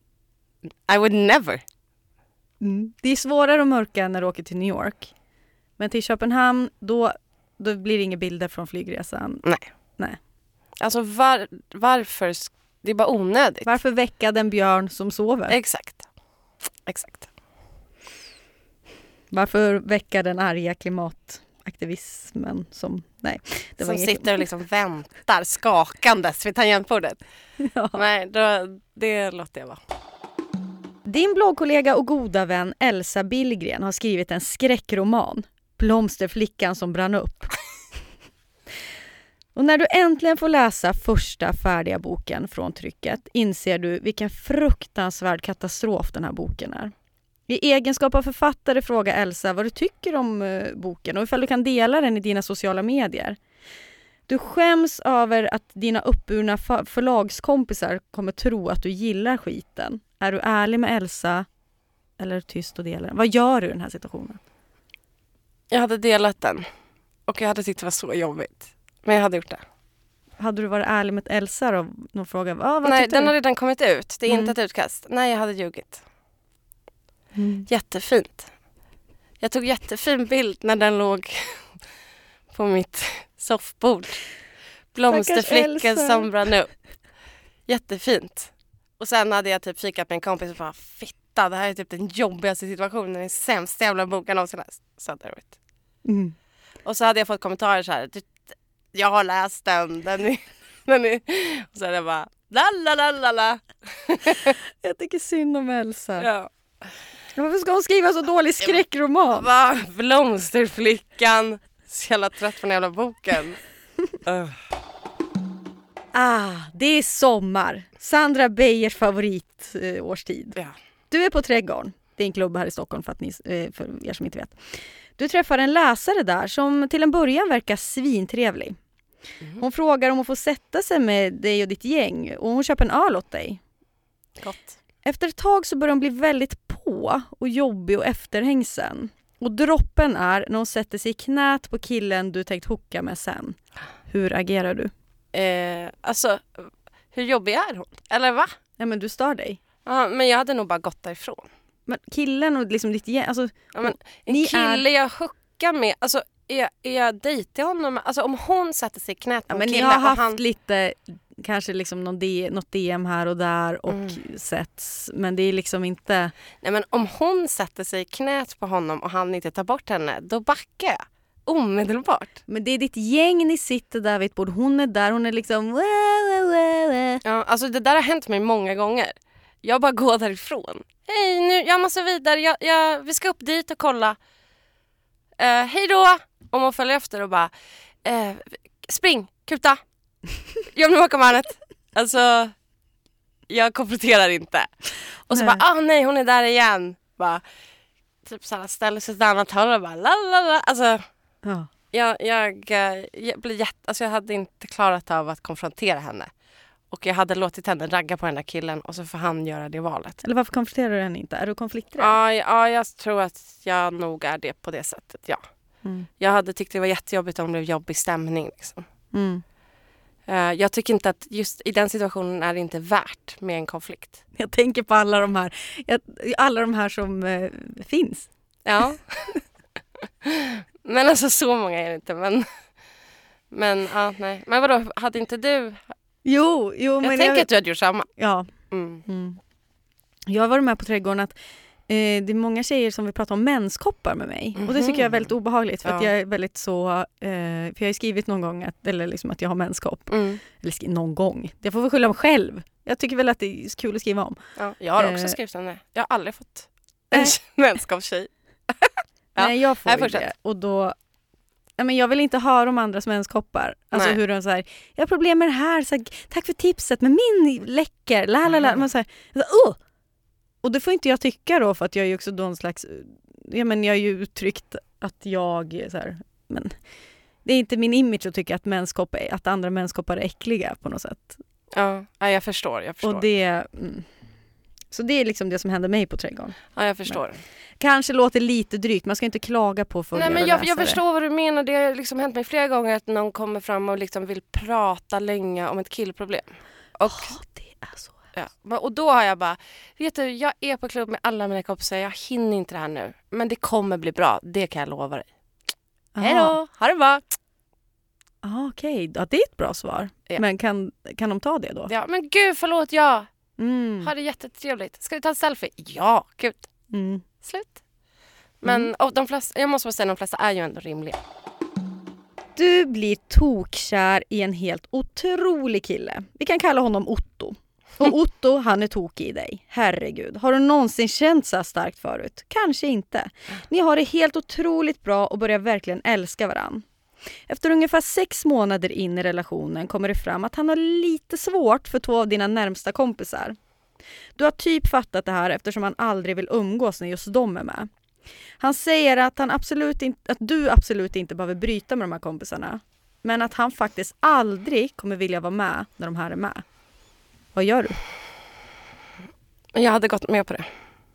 I would never. Mm. Det är svårare att mörka när du åker till New York. Men till Köpenhamn, då, då blir det inga bilder från flygresan. Nej. Nej. Alltså var, varför? sk- Det är bara onödigt. Varför väcka den björn som sover? Exakt. Exakt. Varför väcka den arga klimataktivismen som... Nej, det var Som inget... sitter och liksom väntar skakandes vid tangentbordet. Ja. Nej, då, det låter jag vara. Din bloggkollega och goda vän Elsa Billgren har skrivit en skräckroman, Blomsterflickan som brann upp. Och när du äntligen får läsa första färdiga boken från trycket inser du vilken fruktansvärd katastrof den här boken är. I egenskap av författare frågar Elsa vad du tycker om eh, boken och ifall du kan dela den i dina sociala medier. Du skäms över att dina uppburna fa- förlagskompisar kommer tro att du gillar skiten. Är du ärlig med Elsa eller tyst och delar den? Vad gör du i den här situationen? Jag hade delat den. Och jag hade tyckt det var så jobbigt. Men jag hade gjort det. Hade du varit ärlig med Elsa då? Någon fråga, ah, vad Nej, tyckte den du? har redan kommit ut. Det är Mm. inte ett utkast. Nej, jag hade ljugit. Mm. Jättefint. Jag tog jättefin bild när den låg på mitt soffbord. Blomsterflickan Elsa. som brann upp. Jättefint. Och sen hade jag typ fikat med en kompis och bara, fitta, det här är typ den jobbigaste situationen. Den sämsta jävla boken någonsin läst. Så hade det varit. Mm. Och så hade jag fått kommentarer så här. Jag har läst den. Den är, den är. Och så hade jag bara, la la la la la. Jag tycker synd om Elsa. Ja. Varför ska hon skriva så dålig skräckroman? Va? Blomsterflickan. Så jävla trött på den jävla boken. uh. Ah, det är sommar. Sandra Beijers favorit eh, årstid. Ja. Du är på Trädgården. Det är en klubb här i Stockholm för, att ni, eh, för er som inte vet. Du träffar en läsare där som till en början verkar svintrevlig. Mm. Hon frågar om hon får sätta sig med dig och ditt gäng och hon köper en öl åt dig. Gott. Efter ett tag så börjar hon bli väldigt på och jobbig och efterhängsen. Och droppen är när hon sätter sig i knät på killen du tänkt hooka med sen. Hur agerar du? Eh, alltså, hur jobbig är hon? Eller va? Ja, men du stör dig. Ja, men jag hade nog bara gått därifrån. Men killen och liksom ditt gäng, alltså... Ja, men en Ni kille jag hookar med, alltså är, är jag dejtig honom? Alltså om hon sätter sig i knät på Ja, en men ni kille har och haft han... lite kanske liksom någon D- något D M här och där och Mm. sätts. Men det är liksom inte... Nej, men om hon sätter sig i knät på honom och han inte tar bort henne, då backar jag. Omedelbart. Men det är ditt gäng, ni sitter där vid ett bord. Hon är där, hon är liksom... Wah, wah, wah, wah. Ja, alltså det där har hänt mig många gånger. Jag bara går därifrån. Hej, nu, jag måste vidare. Jag, jag, vi ska upp dit och kolla. Uh, hej då! Om man följer efter och bara... Uh, spring, kuta. Göm dig bakom hörnet. Alltså, jag konfronterar inte. Och så Nej. bara, ah nej, hon är där igen. Bara, typ såhär, ställer sig åt ett annat håll och bara, la la la. Alltså, Ja. jag, jag, jag, blir jätte, alltså jag hade inte klarat av att konfrontera henne. Och jag hade låtit henne ragga på den där killen och så får han göra det valet. Eller varför konfronterar du henne inte? Är du konflikträdd? Ja, ja, jag tror att jag nog är det på det sättet, ja. Mm. Jag hade tyckt det var jättejobbigt om det blev jobbig stämning. Liksom. Mm. Uh, jag tycker inte att just i den situationen är det inte värt med en konflikt. Jag tänker på alla de här, jag, alla de här som eh, finns. Ja. Men alltså så många är det inte. Men, men ja, nej. Men vadå, hade inte du... Jo, jo Jag men tänker jag, att du hade gjort samma. ja. Mm. Mm. Jag har varit med på Trädgården att eh, det är många tjejer som vill prata om menskoppar med mig. Mhm. Och det tycker jag är väldigt obehagligt för att Ja. jag är väldigt så, eh, för jag har ju skrivit någon gång att, eller liksom att jag har menskopp. Mm. Eller skri- någon gång. Jag får väl skylla mig själv. Jag tycker väl att det är kul att skriva om. Ja, jag har också Eh. skrivit om det. Jag har aldrig fått en vänskapstjej. Ja. Nej, jag får Nej, ju fortsätt. det. Och då... Nej, men jag vill inte höra om andras menskoppar. Alltså Nej. hur de så här, jag har problem med det här, så här, tack för tipset, men min läcker, la la la. Mm. Man så här, så här, uh! Och det får inte jag tycka då, för att jag är ju också då en slags, ja men jag har ju uttryckt att jag så här, men det är inte min image att tycka att menskoppar, att andra menskoppar är äckliga på något sätt. Ja, ja, jag förstår. Jag förstår. Och det, mm. Så det är liksom det som händer mig på Trädgården. Ja, jag förstår. Kanske låter lite drygt, man ska inte klaga på följare Nej, men och jag, jag läsare. förstår vad du menar. Det har liksom hänt mig flera gånger att någon kommer fram och liksom vill prata länge om ett killproblem. Och, Åh, det är så. ja, och då har jag bara, vet du, jag är på klubb med alla mina kompisar. Jag hinner inte det här nu. Men det kommer bli bra, det kan jag lova dig. Hej då, ha det bra. Ah, okej, ja, det är ett bra svar. Ja. Men kan, kan de ta det då? Ja, men gud, förlåt, ja. Mm. Ha det jättetrevligt. Ska vi ta en selfie? Ja, gud. Mm. Slut. Men Mm. och de flesta, jag måste bara säga, de flesta är ju ändå rimliga. Du blir tokkär i en helt otrolig kille. Vi kan kalla honom Otto. Och Otto, han är tokig i dig. Herregud, har du någonsin känt så här starkt förut? Kanske inte. Ni har det helt otroligt bra och börjar verkligen älska varann. Efter ungefär sex månader in i relationen kommer det fram att han har lite svårt för två av dina närmsta kompisar. Du har typ fattat det här eftersom han aldrig vill umgås när just de är med. Han säger att, han absolut inte, att du absolut inte behöver bryta med de här kompisarna. Men att han faktiskt aldrig kommer vilja vara med när de här är med. Vad gör du? Jag hade gått med på det.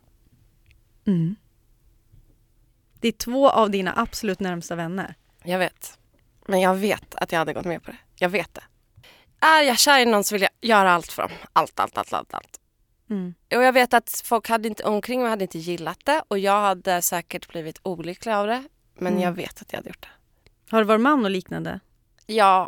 Mm. Det är två av dina absolut närmsta vänner. Jag vet. Men jag vet att jag hade gått med på det. Jag vet det. Är jag kär i någon så vill jag göra allt för dem. Allt, allt, allt, allt, allt. Mm. Och jag vet att folk hade inte omkring mig hade inte gillat det. Och jag hade säkert blivit olycklig av det. Men Mm. jag vet att jag hade gjort det. Har du varit med om något liknande? Ja.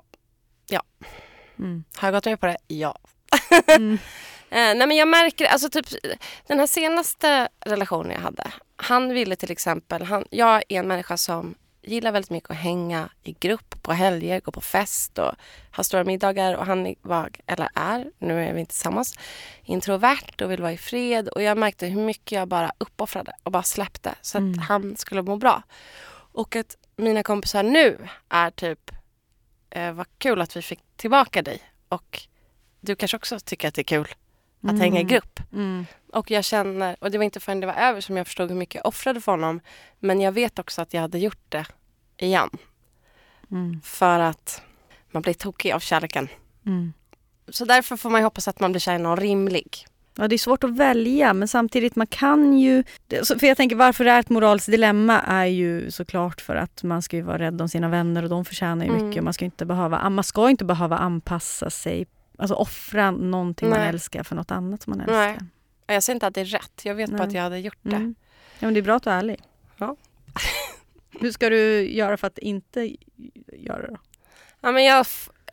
Mm. Har jag gått med på det? Ja. Mm. Eh, nej men jag märker, alltså typ den här senaste relationen jag hade. Han ville till exempel, han, jag är en människa som gillar väldigt mycket att hänga i grupp på helger, gå på fest och ha stora middagar. Och han var, eller är, nu är vi inte tillsammans, introvert och vill vara i fred. Och jag märkte hur mycket jag bara uppoffrade och bara släppte så att Mm. han skulle må bra. Och att mina kompisar nu är typ, eh, vad kul att vi fick tillbaka dig. Och du kanske också tycker att det är kul att Mm. hänga i grupp. Mm. Och jag känner, och det var inte förrän det var över som jag förstod hur mycket jag offrade för honom. Men jag vet också att jag hade gjort det igen. Mm. För att man blir tokig av kärleken. Mm. Så därför får man ju hoppas att man blir kär i någon rimlig. Ja, det är svårt att välja, men samtidigt man kan ju... För jag tänker varför det är ett moraliskt dilemma är ju såklart för att man ska ju vara rädd om sina vänner och de förtjänar ju Mm. mycket. Man ska inte behöva, man ska inte behöva anpassa sig, alltså offra någonting man Nej. älskar för något annat som man älskar. Nej. Jag säger inte att det är rätt. Jag vet Nej. bara att jag hade gjort det. Mm. Ja, men det är bra att du är ärlig. Ja. Hur ska du göra för att inte göra det då? Ja, men jag, f-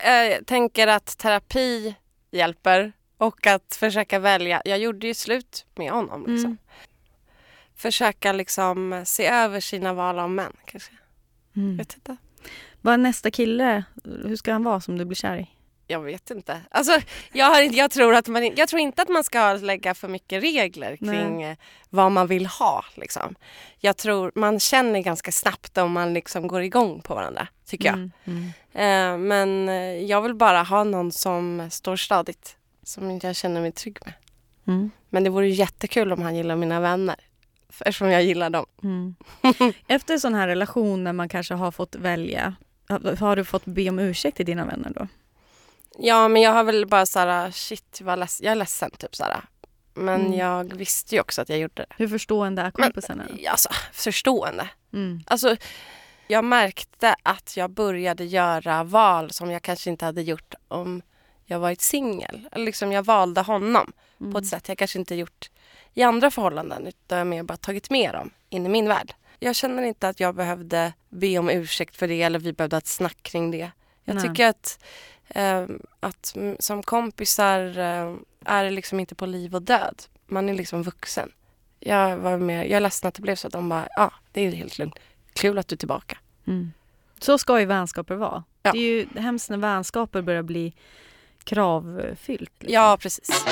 Jag tänker att terapi hjälper och att försöka välja. Jag gjorde ju slut med honom. Liksom. Mm. Försöka liksom se över sina val av män kanske. Mm. Vet inte. Vad är nästa kille? Hur ska han vara som du blir kär i? Jag vet inte. Alltså, jag, har, jag, tror att man, jag tror inte att man ska lägga för mycket regler kring Nej. vad man vill ha. Liksom. Jag tror man känner ganska snabbt om man liksom går igång på varandra, tycker jag. Mm, mm. Eh, men jag vill bara ha någon som står stadigt, som jag känner mig trygg med. Mm. Men det vore jättekul om han gillar mina vänner, eftersom jag gillar dem. Mm. Efter sån här relation när man kanske har fått välja, har du fått be om ursäkt till dina vänner då? Ja, men jag har väl bara såhär, shit, jag, leds- jag är ledsen typ såhär. Men mm. jag visste ju också att jag gjorde det. Hur förstående är kompisarna? Men, alltså, förstående. Mm. Alltså, jag märkte att jag började göra val som jag kanske inte hade gjort om jag varit singel. Eller liksom jag valde honom mm. på ett sätt jag kanske inte gjort i andra förhållanden. Utan jag mer bara tagit med dem in i min värld. Jag känner inte att jag behövde be om ursäkt för det eller vi behövde ha ett snack kring det. Jag Nej. tycker att Uh, att m- som kompisar uh, är det liksom inte på liv och död. Man är liksom vuxen. Jag var med, jag är ledsen att det blev så att de bara, ja, ah, det är helt lugnt. Kul att du är tillbaka. Mm. Så ska ju vänskaper vara. Ja. Det är ju hemskt när vänskaper börjar bli kravfyllt. Liksom. Ja, precis.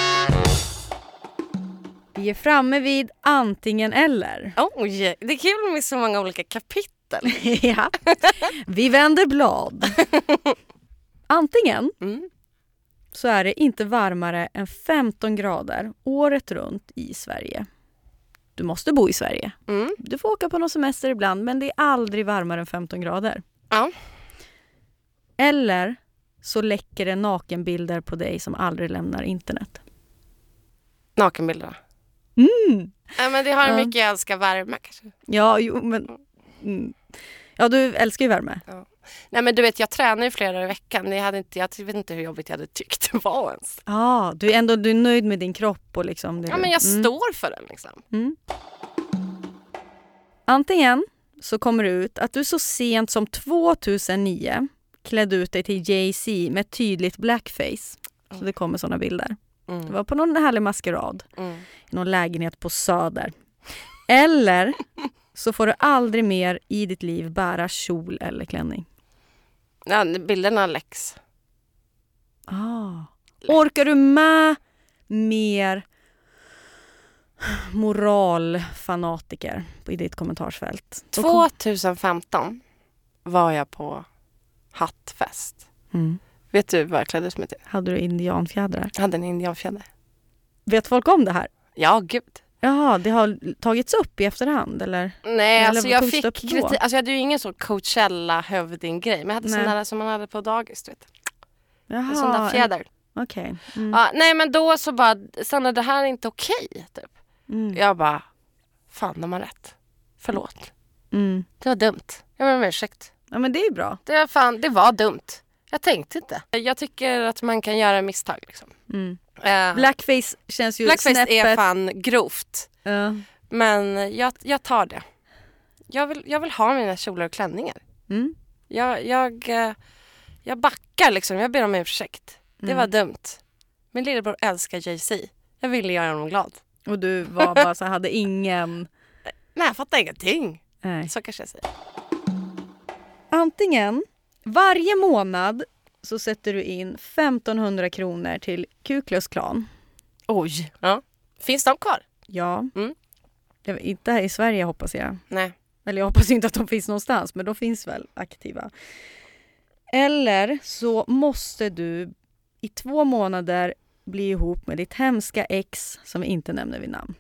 Vi är framme vid antingen eller. Oj, det är kul med så många olika kapitel. Ja, vi vänder blad. Antingen mm. så är det inte varmare än femton grader året runt i Sverige. Du måste bo i Sverige. Mm. Du får åka på någon semester ibland, men det är aldrig varmare än femton grader. Ja. Eller så läcker det nakenbilder på dig som aldrig lämnar internet. Nakenbilder? Mm. Ja, men det har ja. mycket jag älskar värme kanske. Ja, jo, men... Mm. Ja, du älskar ju värme. Ja. Nej, men du vet, jag tränar ju flera i veckan. Jag, hade inte, jag vet inte hur jobbigt jag hade tyckt det var ens. Ja, ah, du är ändå du är nöjd med din kropp och liksom... Det ja, men jag mm. står för den liksom. Mm. Antingen så kommer det ut att du så sent som tvåtusennio klädde ut dig till Jay-Z med tydligt blackface. Mm. Så det kommer såna bilder. Mm. Det var på någon härlig maskerad. Mm. I någon lägenhet på Söder. Eller... så får du aldrig mer i ditt liv bära kjol eller klänning. Ja, bilderna läcks. Ah. Orkar du med mer moralfanatiker i ditt kommentarsfält? tjugohundrafemton var jag på hattfest. Mm. Vet du vad jag klädde ut mig till? Hade du indianfjädrar? Jag hade en indianfjäder. Vet folk om det här? Ja, gud. Jaha, det har tagits upp i efterhand eller? Nej, eller alltså jag fick kritik. Alltså jag hade ju ingen sån Coachella-hövding-grej. Men jag hade sån där som man hade på dagis, vet. Jaha. Sån där fjäder. Okej. Okay. Mm. Ja, nej, men då så bara, Sanna, det här är inte okej, typ. Mm. Jag bara, fan, de har rätt. Förlåt. Mm. Det var dumt. Jag ber om ursäkt. Ja, men det är bra. Det var, fan, det var dumt. Jag tänkte inte. Jag tycker att man kan göra misstag, liksom. Mm. Uh, Blackface känns ju Blackface snäppet. är fan grovt. Uh. Men jag, jag tar det. Jag vill, jag vill ha mina kjolar och klänningar. Mm. Jag, jag, jag backar liksom. Jag ber om ursäkt. Det mm. var dumt. Min lillebror älskar Jay-Z. Jag ville göra honom glad. Och du var bara så hade ingen... Nej, jag fattar ingenting. Nej. Så kanske jag säger. Antingen varje månad så sätter du in femtonhundra kronor till Ku Klux Klan. Oj. Ja. Finns de kvar? Ja. Mm. Det, inte här i Sverige hoppas jag. Nej. Eller jag hoppas inte att de finns någonstans, men de finns väl aktiva. Eller så måste du i två månader bli ihop med ditt hemska ex som vi inte nämner vid namn.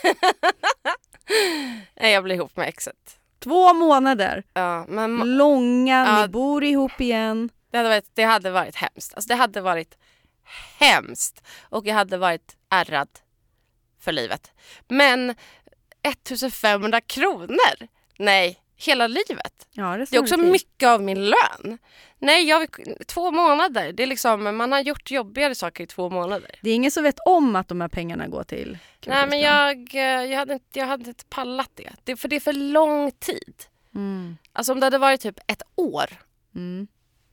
Nej, jag blir ihop med exet. Två månader. Ja, men... Långa, ja. Ni bor ihop igen. Det hade varit, det hade varit hemskt. Alltså det hade varit hemskt. Och jag hade varit ärrad för livet. Men ettusenfemhundra kronor? Nej, hela livet. Ja, det, det är också fint. Mycket av min lön. Nej, jag, två månader. Det är liksom, man har gjort jobbigare saker i två månader. Det är ingen som vet om att de här pengarna går till... Nej, men jag, jag, hade inte, jag hade inte pallat det. det. För det är för lång tid. Mm. Alltså om det hade varit typ ett år. Mm.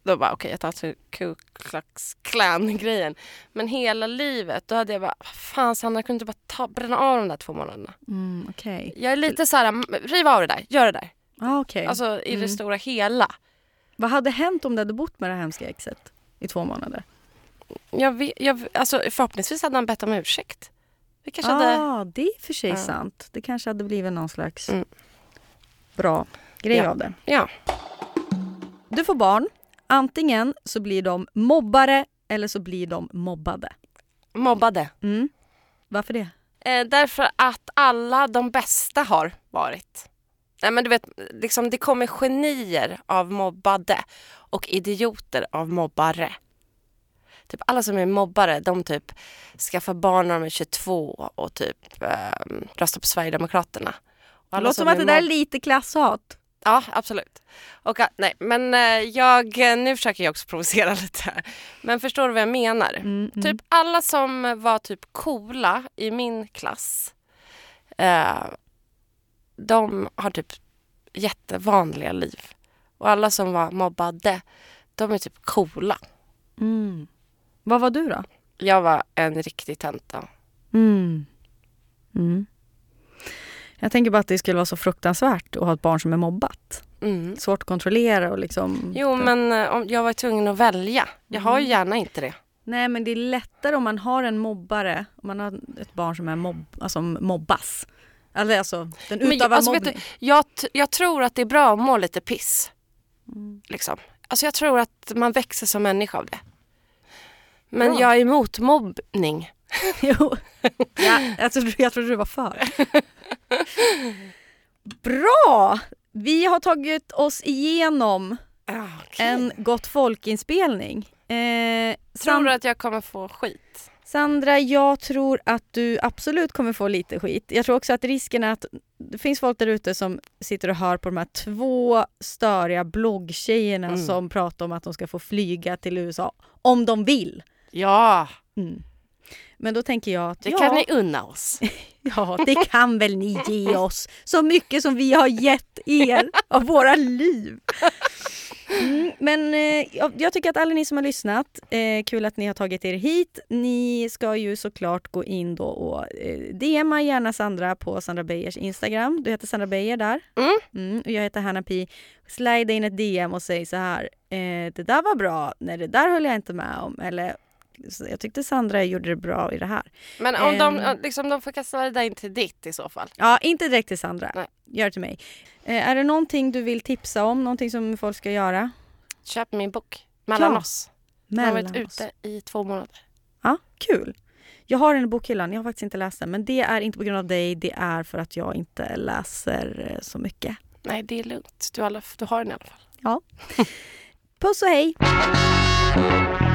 Då bara okej, okay, jag tar till Ku Klux Klan-grejen. Men hela livet, då hade jag bara, fan Sandra, kunde inte bara ta, bränna av de där två månaderna. Mm, okay. Jag är lite så här, riva av det där, gör det där. Ah, okay. Alltså i mm. det stora hela. Vad hade hänt om du hade bott med det hemska exet i två månader? Jag vet, jag, alltså, förhoppningsvis hade han bett om ursäkt. Vi kanske ah, hade... det är för sig ja. sant. Det kanske hade blivit någon slags mm. bra grej ja. av det. Ja. Du får barn. Antingen så blir de mobbare eller så blir de mobbade. Mobbade. Mm. Varför det? Eh, därför att alla de bästa har varit. Nej, men du vet, liksom, det kommer genier av mobbade och idioter av mobbare. Typ alla som är mobbare, de typ skaffar barn när de är tjugotvå och typ eh, röstar på Sverigedemokraterna. Det låter som att det där är lite klasshat. Ja, absolut. Och, nej, men jag, nu försöker jag också provocera lite här. Men förstår du vad jag menar? Mm, mm. Typ alla som var typ coola i min klass, eh, de har typ jättevanliga liv. Och alla som var mobbade, de är typ coola. Mm. Vad var du då? Jag var en riktig tenta. Mm. Mm. Jag tänker bara att det skulle vara så fruktansvärt att ha ett barn som är mobbat. Mm. Svårt att kontrollera och liksom... Jo, men om jag var tvungen att välja. Jag har ju gärna inte det. Nej, men det är lättare om man har en mobbare, om man har ett barn som är mobb, alltså mobbas. Alltså, den utövar alltså, mobbning. Vet du, jag, jag tror att det är bra att må lite piss. Mm. Liksom. Alltså jag tror att man växer som människa av det. Men bra. Jag är emot mobbning. Jo, ja, jag trodde jag trodde du var för. Bra! Vi har tagit oss igenom okay. en Gott folkinspelning. Eh, tror Sand- du att jag kommer få skit? Sandra, jag tror att du absolut kommer få lite skit. Jag tror också att risken är att det finns folk där ute som sitter och hör på de här två störiga bloggtjejerna mm. som pratar om att de ska få flyga till U S A om de vill. Ja! Mm. Men då tänker jag att... Det ja, kan ni unna oss. Ja, det kan väl ni ge oss. Så mycket som vi har gett er av våra liv. Mm, men eh, jag, jag tycker att alla ni som har lyssnat, eh, kul att ni har tagit er hit. Ni ska ju såklart gå in då och eh, D M-a gärna Sandra på Sandra Beijers Instagram. Du heter Sandra Beijer där. Mm. Mm, och jag heter Hanna Pi. Slide in ett D M och säg så här. Eh, det där var bra. Nej, det där höll jag inte med om. Eller... Jag tyckte Sandra gjorde det bra i det här. Men om um, de, liksom, de får kasta det in till ditt i så fall. Ja, inte direkt till Sandra. Nej. Gör det till mig. Eh, är det någonting du vill tipsa om? Någonting som folk ska göra? Köp min bok. Mellan ja. oss. Mellan jag har varit oss. ute i två månader. Ja, kul. Jag har den i bokhyllan. Jag har faktiskt inte läst den. Men det är inte på grund av dig. Det är för att jag inte läser så mycket. Nej, det är lugnt. Du, alla, du har den i alla fall. Ja. Puss och hej!